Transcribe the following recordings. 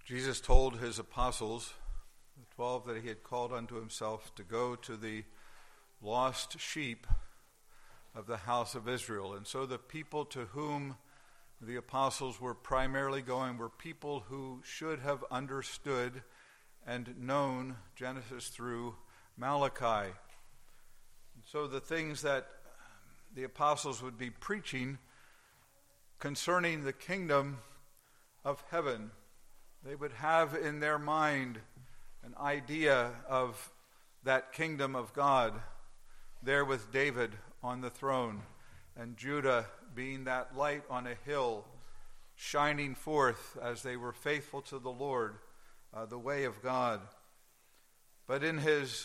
Jesus told his apostles, the 12 that he had called unto himself, to go to the lost sheep of the house of Israel. And so the people to whom the apostles were primarily going were people who should have understood and known Genesis through Malachi. And so the things that the apostles would be preaching concerning the kingdom of heaven, they would have in their mind an idea of that kingdom of God there with David on the throne and Judah being that light on a hill shining forth as they were faithful to the Lord, the way of God. But in his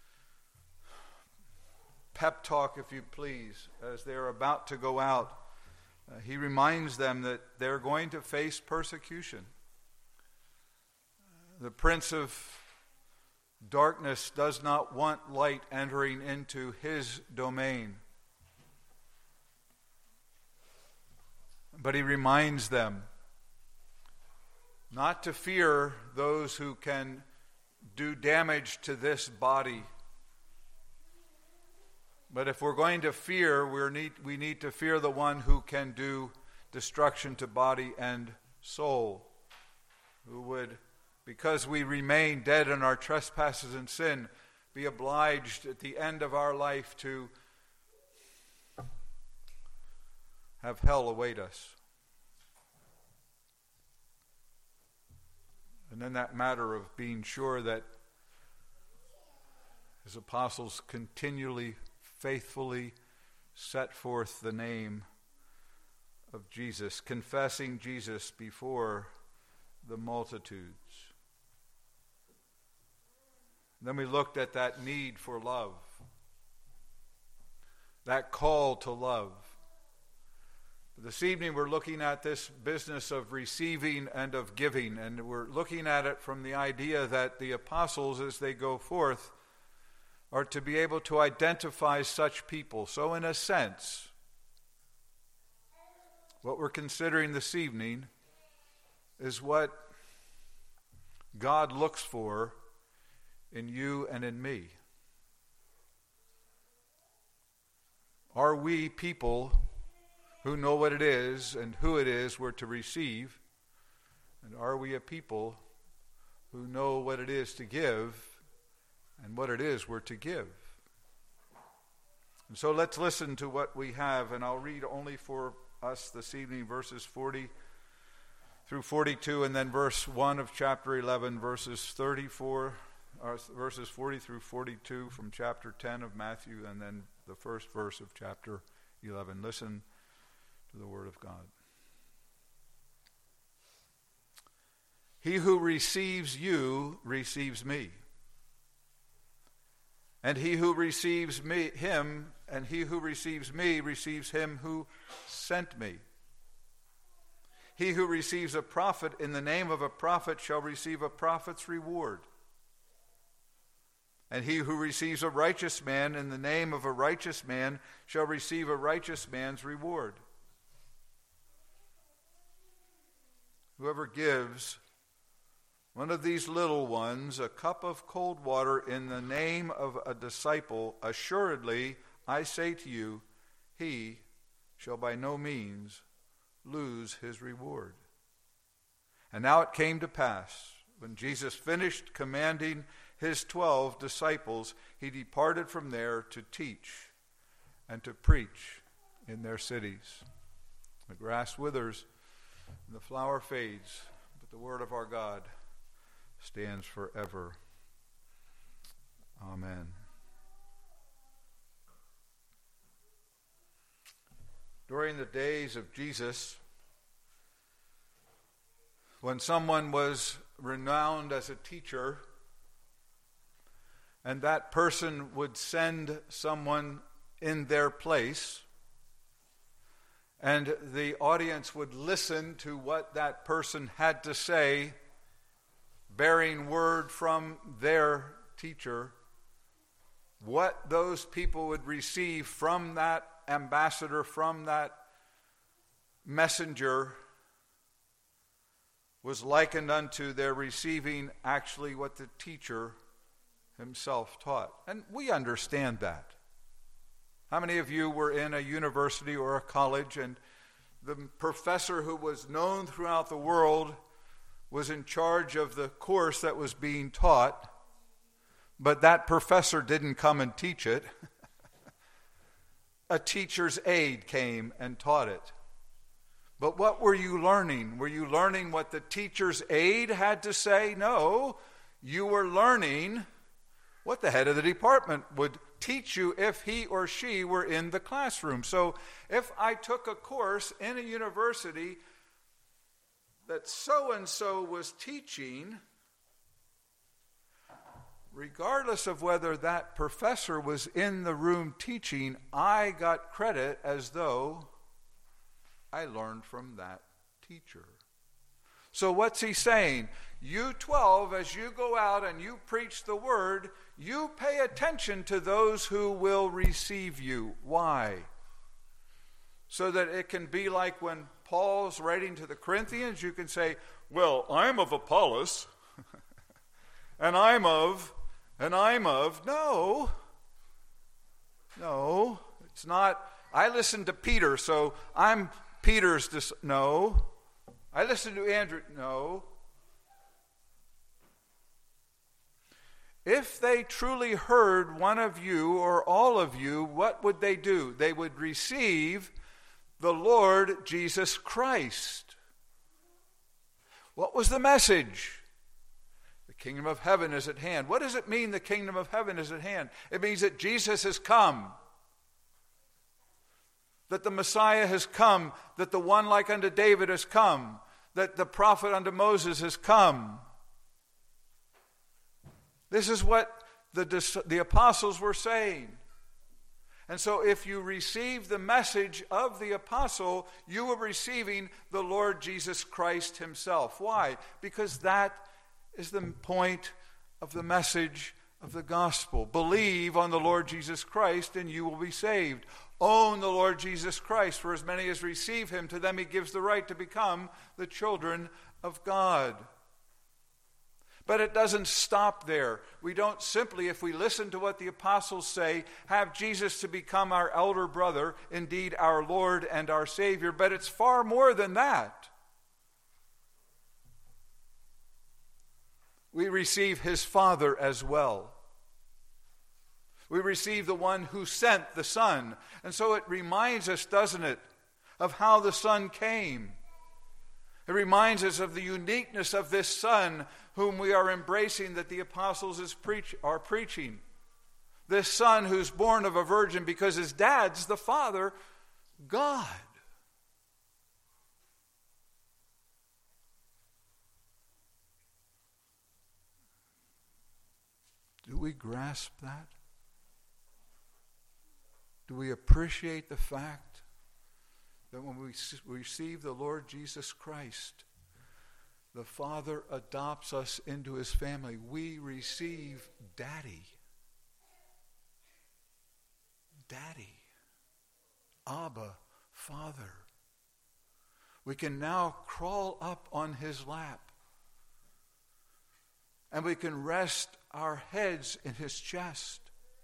pep talk, if you please, as they're about to go out, he reminds them that they're going to face persecution. The prince of darkness does not want light entering into his domain. But he reminds them not to fear those who can do damage to this body. But if we're going to fear, we need to fear the one who can do destruction to body and soul, who would, because we remain dead in our trespasses and sin, be obliged at the end of our life to have hell await us. And then that matter of being sure that his apostles continually, faithfully set forth the name of Jesus, confessing Jesus before the multitudes. Then we looked at that need for love, that call to love. This evening we're looking at this business of receiving and of giving, and we're looking at it from the idea that the apostles, as they go forth, are to be able to identify such people. So in a sense, what we're considering this evening is what God looks for in you and in me. Are we people who know what it is and who it is we're to receive? And are we a people who know what it is to give and what it is we're to give? And so let's listen to what we have, and I'll read only for us this evening verses 40 through 42, and then verse 1 of chapter 11, verses 40 through 42 from chapter 10 of Matthew, and then the first verse of chapter 11. Listen to the word of God. He who receives you receives me. And he who receives him receives him who sent me. He who receives a prophet in the name of a prophet shall receive a prophet's reward. And he who receives a righteous man in the name of a righteous man shall receive a righteous man's reward. Whoever gives one of these little ones a cup of cold water in the name of a disciple, assuredly, I say to you, he shall by no means lose his reward. And now it came to pass, when Jesus finished commanding his 12 disciples, he departed from there to teach and to preach in their cities. The grass withers and the flower fades, but the word of our God stands forever. Amen. During the days of Jesus, when someone was renowned as a teacher, and that person would send someone in their place, and the audience would listen to what that person had to say, bearing word from their teacher, what those people would receive from that ambassador, from that messenger, was likened unto their receiving actually what the teacher himself taught. And we understand that. How many of you were in a university or a college and the professor who was known throughout the world was in charge of the course that was being taught, but that professor didn't come and teach it? A teacher's aide came and taught it. But what were you learning? Were you learning what the teacher's aide had to say? No, you were learning what the head of the department would teach you if he or she were in the classroom. So if I took a course in a university that so-and-so was teaching, regardless of whether that professor was in the room teaching, I got credit as though I learned from that teacher. So what's he saying? You 12, as you go out and you preach the word, you pay attention to those who will receive you. Why? So that it can be like when Paul's writing to the Corinthians, you can say, well, I'm of Apollos, and I'm of. No, it's not. I listen to Peter, so I'm Peter's. No. I listen to Andrew. No. If they truly heard one of you or all of you, what would they do? They would receive the Lord Jesus Christ. What was the message? The kingdom of heaven is at hand. What does it mean the kingdom of heaven is at hand? It means that Jesus has come. That the Messiah has come. That the one like unto David has come. That the prophet unto Moses has come. This is what the apostles were saying. And so if you receive the message of the apostle, you are receiving the Lord Jesus Christ himself. Why? Because that is the point of the message of the gospel. Believe on the Lord Jesus Christ and you will be saved. Own the Lord Jesus Christ, for as many as receive him, to them he gives the right to become the children of God. But it doesn't stop there. We don't simply, if we listen to what the apostles say, have Jesus to become our elder brother, indeed our Lord and our Savior, but it's far more than that. We receive his Father as well. We receive the one who sent the Son. And so it reminds us, doesn't it, of how the Son came. It reminds us of the uniqueness of this Son whom we are embracing, that the apostles are preaching. This Son who's born of a virgin because his dad's the Father, God. Do we grasp that? Do we appreciate the fact that when we receive the Lord Jesus Christ, the Father adopts us into his family? We receive Daddy. Daddy. Abba, Father. We can now crawl up on his lap. And we can rest our heads in his chest.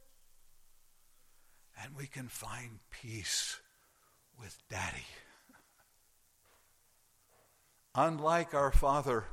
And we can find peace with Daddy. Unlike our Father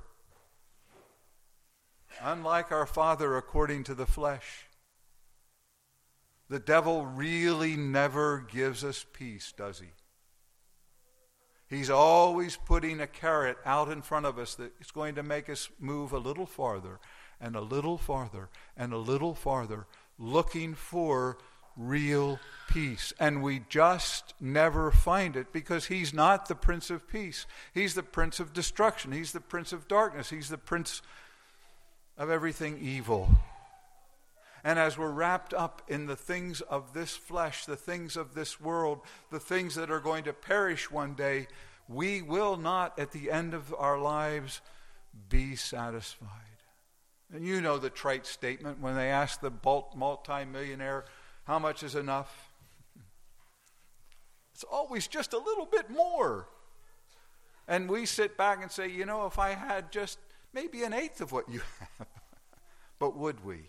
according to the flesh, the devil really never gives us peace, does he? He's always putting a carrot out in front of us that is going to make us move a little farther and a little farther and a little farther, looking for real peace. And we just never find it because he's not the Prince of Peace. He's the Prince of Destruction. He's the Prince of Darkness. He's the Prince of everything evil. And as we're wrapped up in the things of this flesh, the things of this world, the things that are going to perish one day, we will not, at the end of our lives, be satisfied. And you know the trite statement when they ask the multi-millionaire, how much is enough? It's always just a little bit more. And we sit back and say, if I had just maybe an eighth of what you have. But would we?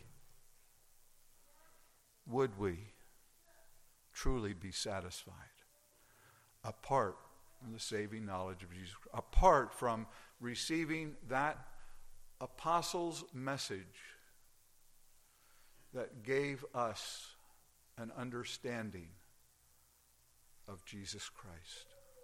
Would we truly be satisfied apart from the saving knowledge of Jesus, apart from receiving that apostles' message that gave us an understanding of Jesus Christ?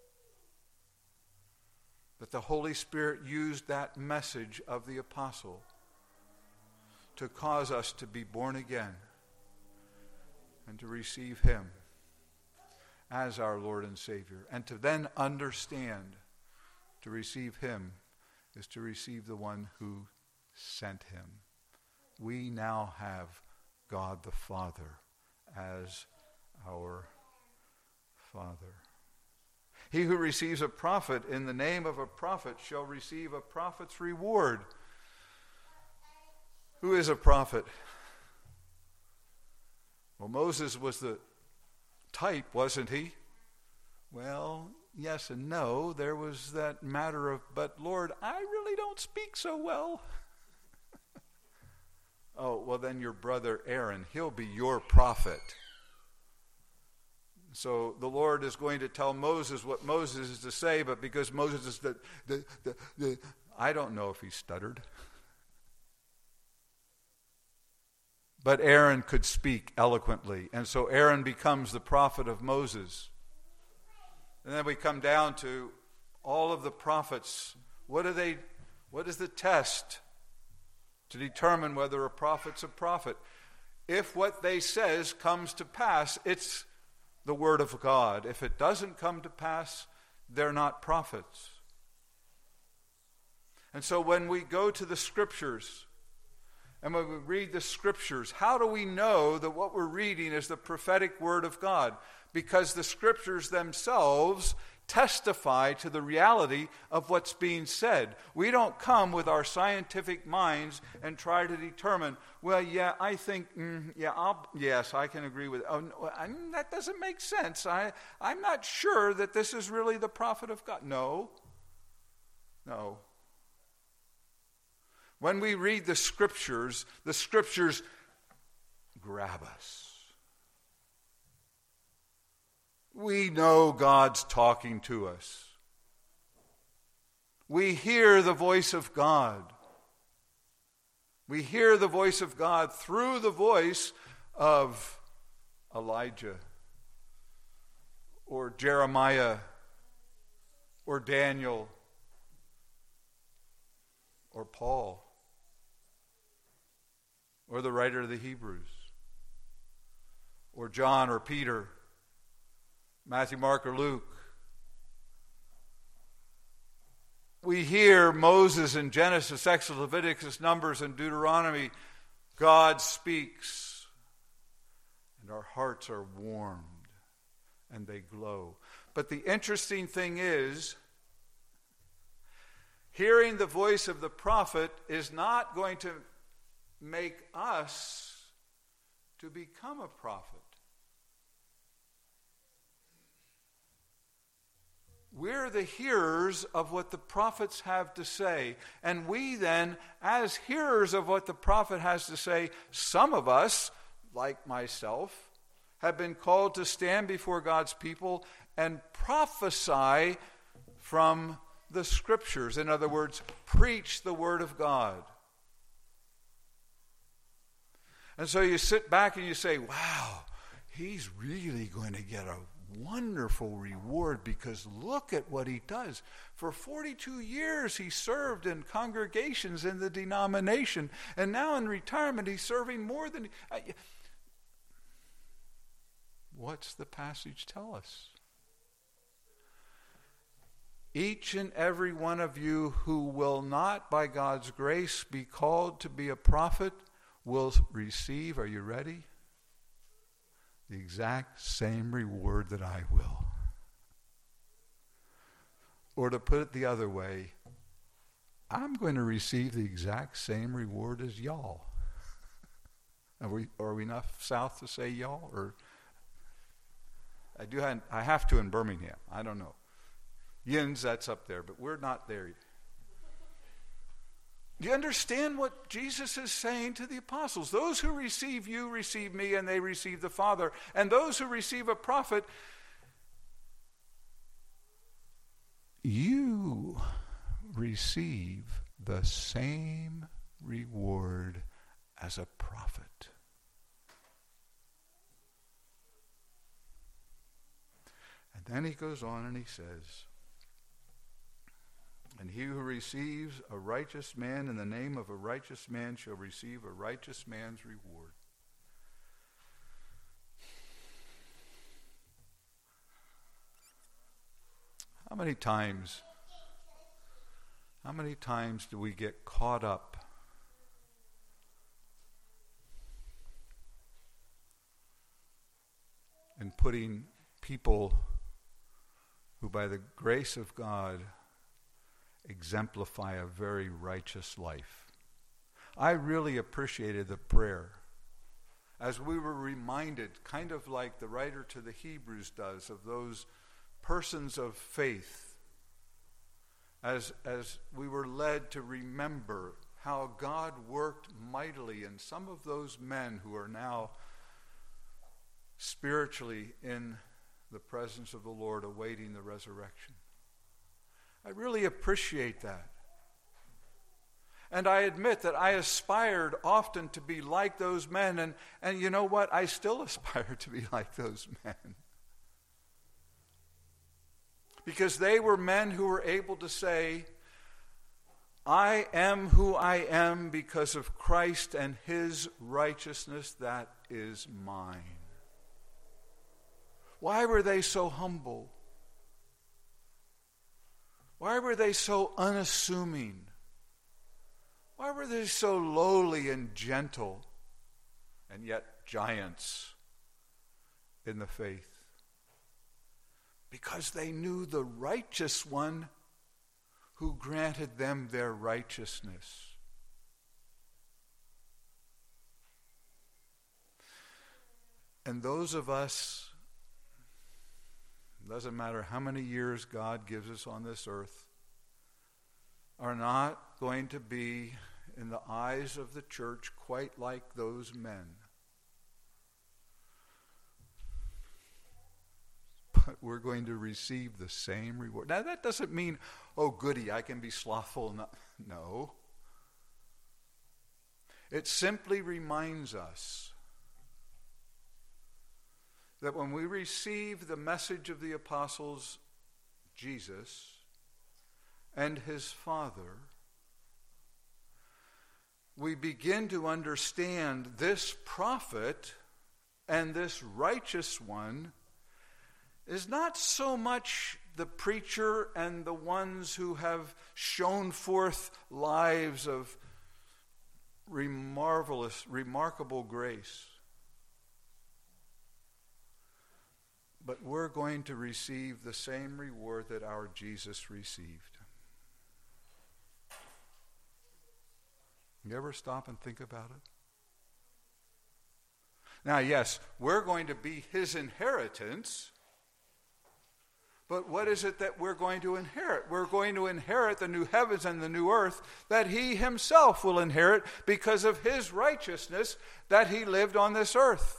That the Holy Spirit used that message of the apostle to cause us to be born again and to receive him as our Lord and Savior, and to then understand to receive him is to receive the one who sent him. We now have God the Father as our Father. He who receives a prophet in the name of a prophet shall receive a prophet's reward. Who is a prophet? Well, Moses was the type, wasn't he? Well, yes and no. There was that matter of, but Lord, I really don't speak so well. Oh, well then your brother Aaron, he'll be your prophet. So the Lord is going to tell Moses what Moses is to say, but because Moses is I don't know if he stuttered. But Aaron could speak eloquently, and so Aaron becomes the prophet of Moses. And then we come down to all of the prophets. What is the test to determine whether a prophet's a prophet? If what they says comes to pass, it's the word of God. If it doesn't come to pass, they're not prophets. And so when we go to the Scriptures, and when we read the Scriptures, how do we know that what we're reading is the prophetic word of God? Because the Scriptures themselves testify to the reality of what's being said. We don't come with our scientific minds and try to determine, well, yeah, I think, yes, I can agree with, that doesn't make sense. I'm not sure that this is really the prophet of God. No. When we read the Scriptures grab us. We know God's talking to us. We hear the voice of God. We hear the voice of God through the voice of Elijah or Jeremiah or Daniel or Paul or the writer of the Hebrews or John or Peter, Matthew, Mark, or Luke. We hear Moses in Genesis, Exodus, Leviticus, Numbers, and Deuteronomy. God speaks, and our hearts are warmed, and they glow. But the interesting thing is, hearing the voice of the prophet is not going to make us to become a prophet. We're the hearers of what the prophets have to say. And we then, as hearers of what the prophet has to say, some of us, like myself, have been called to stand before God's people and prophesy from the Scriptures. In other words, preach the Word of God. And so you sit back and you say, wow, he's really going to get a wonderful reward, because look at what he does. For 42 years he served in congregations in the denomination, and now in retirement he's serving more than... What's the passage tell us? Each and every one of you who will not, by God's grace, be called to be a prophet will receive, are you ready? The exact same reward that I will. Or to put it the other way, I'm going to receive the exact same reward as y'all. Are we enough south to say y'all? Or I have to in Birmingham. I don't know. Yins, that's up there, but we're not there. Do you understand what Jesus is saying to the apostles? Those who receive you receive me, and they receive the Father. And those who receive a prophet, you receive the same reward as a prophet. And then he goes on and he says, and he who receives a righteous man in the name of a righteous man shall receive a righteous man's reward. How many times do we get caught up in putting people who by the grace of God exemplify a very righteous life? I really appreciated the prayer as we were reminded, kind of like the writer to the Hebrews does, of those persons of faith, as we were led to remember how God worked mightily in some of those men who are now spiritually in the presence of the Lord, awaiting the resurrection. I really appreciate that. And I admit that I aspired often to be like those men, and you know what? I still aspire to be like those men. Because they were men who were able to say, I am who I am because of Christ and his righteousness that is mine. Why were they so humble? Why were they so unassuming? Why were they so lowly and gentle, and yet giants in the faith? Because they knew the righteous one who granted them their righteousness. And those of us, doesn't matter how many years God gives us on this earth, are not going to be, in the eyes of the church, quite like those men. But we're going to receive the same reward. Now that doesn't mean, oh goody, I can be slothful. No. It simply reminds us that when we receive the message of the apostles, Jesus and his Father, we begin to understand this prophet and this righteous one is not so much the preacher and the ones who have shown forth lives of remarkable grace. But we're going to receive the same reward that our Jesus received. You ever stop and think about it? Now, yes, we're going to be his inheritance, but what is it that we're going to inherit? We're going to inherit the new heavens and the new earth that he himself will inherit because of his righteousness that he lived on this earth.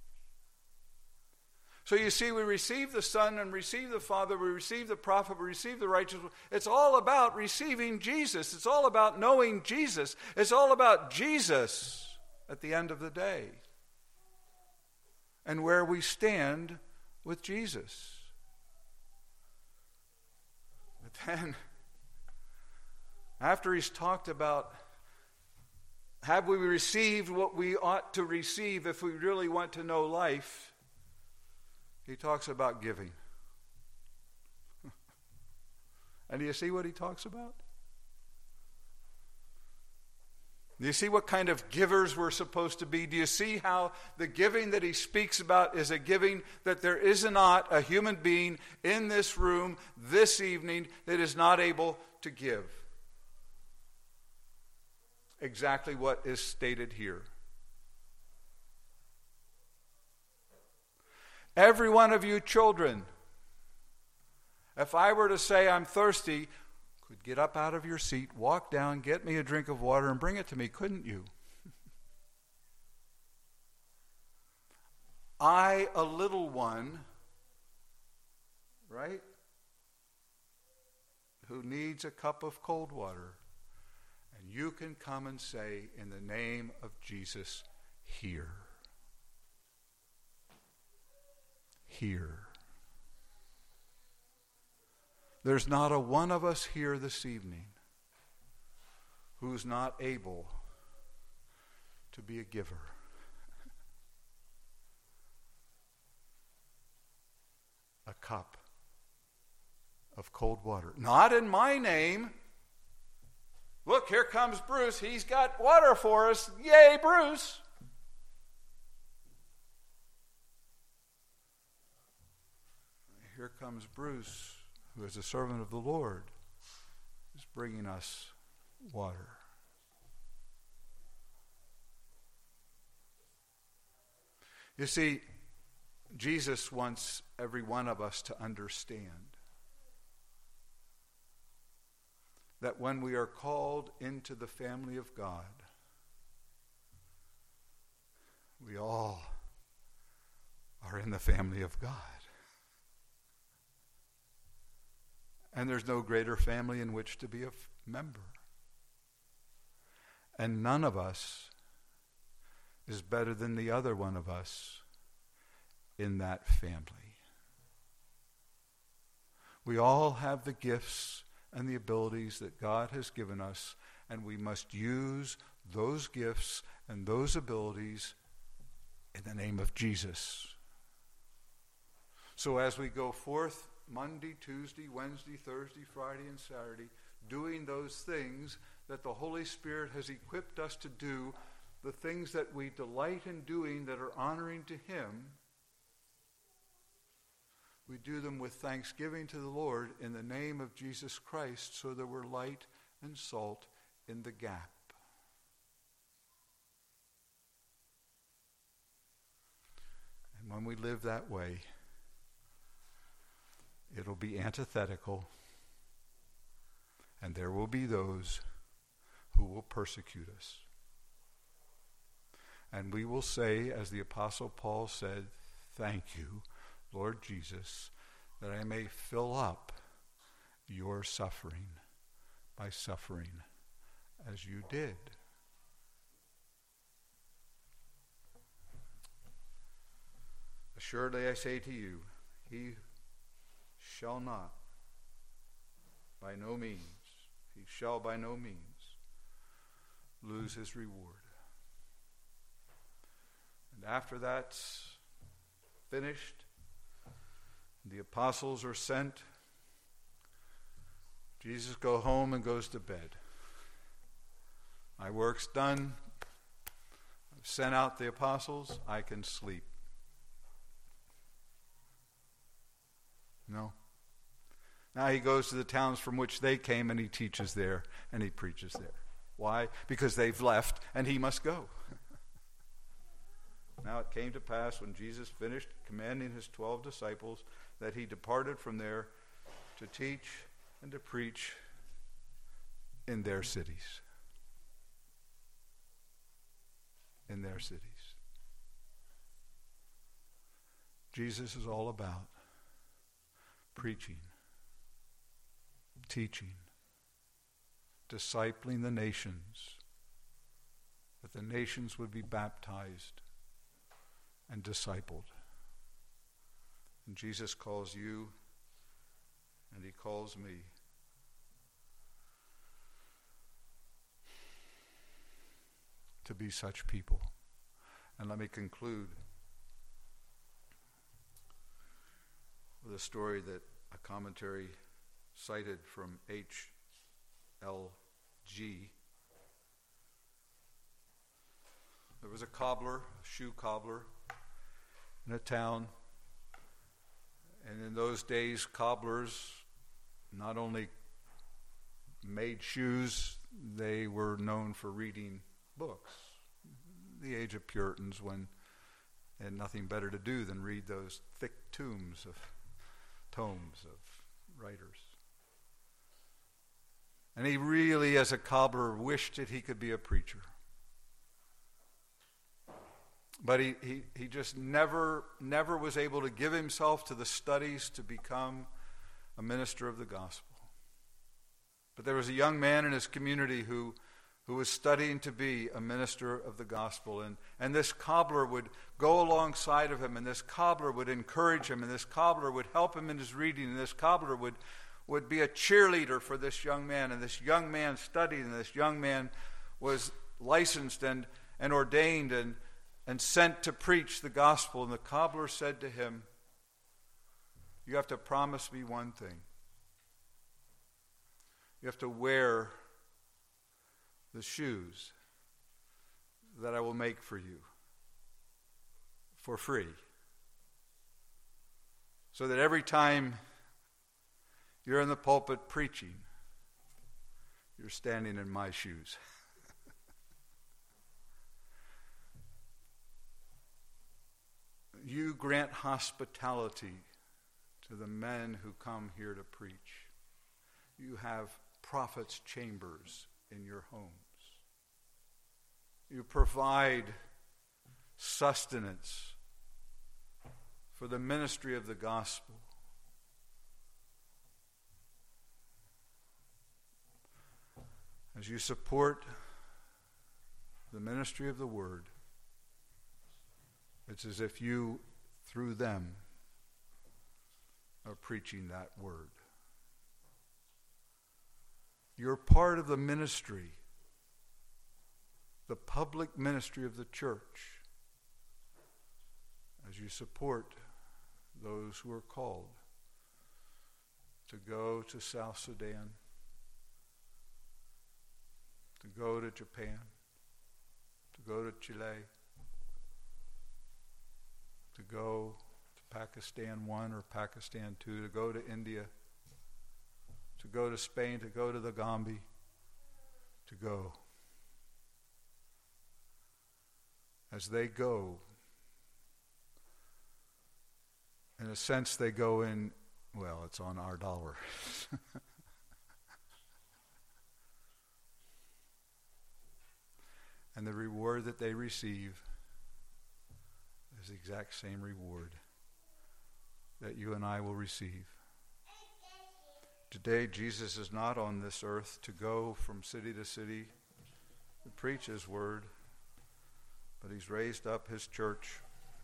So you see, we receive the Son and receive the Father, we receive the prophet, we receive the righteous. It's all about receiving Jesus. It's all about knowing Jesus. It's all about Jesus at the end of the day and where we stand with Jesus. But then, after he's talked about, have we received what we ought to receive if we really want to know life, he talks about giving. And do you see what he talks about? Do you see what kind of givers we're supposed to be? Do you see how the giving that he speaks about is a giving that there is not a human being in this room this evening that is not able to give? Exactly what is stated here. Every one of you children, If I were to say I'm thirsty, could get up out of your seat, walk down, get me a drink of water, and bring it to me, couldn't you? I, a little one, right, who needs a cup of cold water, and you can come and say, in the name of Jesus, here. Here. There's not a one of us here this evening who's not able to be a giver. A cup of cold water. Not in my name. Look, here comes Bruce. He's got water for us. Yay, Bruce. Here comes Bruce, who is a servant of the Lord, is bringing us water. You see, Jesus wants every one of us to understand that when we are called into the family of God, we all are in the family of God. And there's no greater family in which to be a member. And none of us is better than the other one of us in that family. We all have the gifts and the abilities that God has given us, and we must use those gifts and those abilities in the name of Jesus. So as we go forth Monday, Tuesday, Wednesday, Thursday, Friday, and Saturday, doing those things that the Holy Spirit has equipped us to do, the things that we delight in doing that are honoring to Him, we do them with thanksgiving to the Lord in the name of Jesus Christ, so that we're light and salt in the gap. And when we live that way, it'll be antithetical, and there will be those who will persecute us. And we will say, as the Apostle Paul said, thank you, Lord Jesus, that I may fill up your suffering by suffering as you did. Assuredly I say to you, he shall not, by no means, he shall by no means lose his reward. And after that's finished, the apostles are sent, Jesus goes home and goes to bed. My work's done. I've sent out the apostles. I can sleep. No. Now he goes to the towns from which they came, and he teaches there, and he preaches there. Why? Because they've left, and he must go. Now it came to pass, when Jesus finished commanding his 12 disciples, that he departed from there to teach and to preach in their cities. In their cities. Jesus is all about preaching, teaching, discipling the nations, that the nations would be baptized and discipled. And Jesus calls you, and he calls me to be such people. And let me conclude with a story that a commentary cited from H.L.G. There was a cobbler, a shoe cobbler, in a town. And in those days, cobblers not only made shoes, they were known for reading books. The age of Puritans, when they had nothing better to do than read those thick tomes of writers. And he really, as a cobbler, wished that he could be a preacher. But he just never was able to give himself to the studies to become a minister of the gospel. But there was a young man in his community who was studying to be a minister of the gospel. And this cobbler would go alongside of him, and this cobbler would encourage him, and this cobbler would help him in his reading, and this cobbler would be a cheerleader for this young man. And this young man studied, and this young man was licensed and ordained and sent to preach the gospel. And the cobbler said to him, "You have to promise me one thing. You have to wear the shoes that I will make for you for free, so that every time you're in the pulpit preaching, you're standing in my shoes." You grant hospitality to the men who come here to preach. You have prophets' chambers in your homes. You provide sustenance for the ministry of the gospel. As you support the ministry of the word, it's as if you, through them, are preaching that word. You're part of the ministry, the public ministry of the church, as you support those who are called to go to South Sudan, to go to Japan, to go to Chile, to go to Pakistan 1 or Pakistan 2, to go to India, to go to Spain, to go to the Gambia, to go. As they go, in a sense they go in, well, it's on our dollar. And the reward that they receive is the exact same reward that you and I will receive. Today, Jesus is not on this earth to go from city to city to preach his word, but he's raised up his church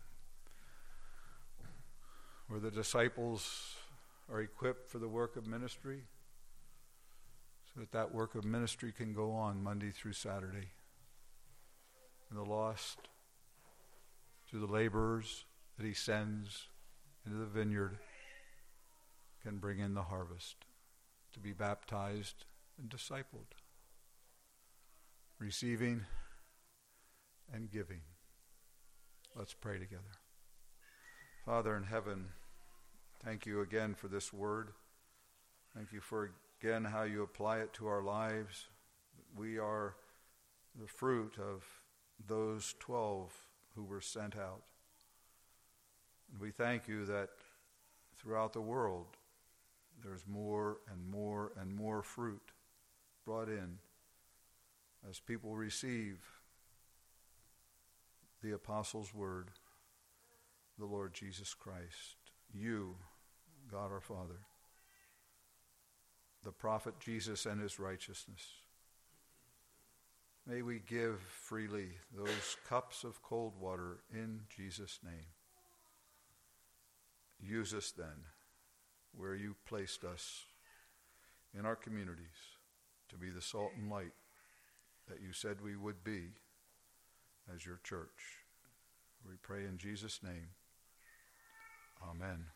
where the disciples are equipped for the work of ministry, so that that work of ministry can go on Monday through Saturday. And the lost, through the laborers that he sends into the vineyard, can bring in the harvest, to be baptized and discipled, receiving and giving. Let's pray together. Father in heaven, thank you again for this word. Thank you for again how you apply it to our lives. We are the fruit of those 12 who were sent out. And we thank you that throughout the world there's more and more and more fruit brought in as people receive the apostles' word, the Lord Jesus Christ, you, God our Father, the prophet Jesus and his righteousness. May we give freely those cups of cold water in Jesus' name. Use us then where you placed us in our communities to be the salt and light that you said we would be as your church. We pray in Jesus' name. Amen.